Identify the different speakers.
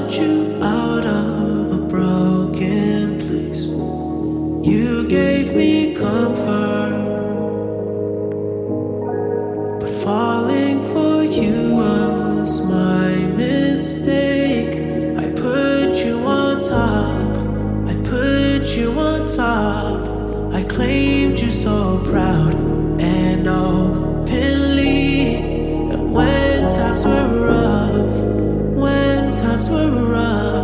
Speaker 1: brought you out of a broken place. You gave me comfort, but falling for you was my mistake. I put you on top, I put you on top. I claimed you so proud and openly. And when times were rough, when times were rough,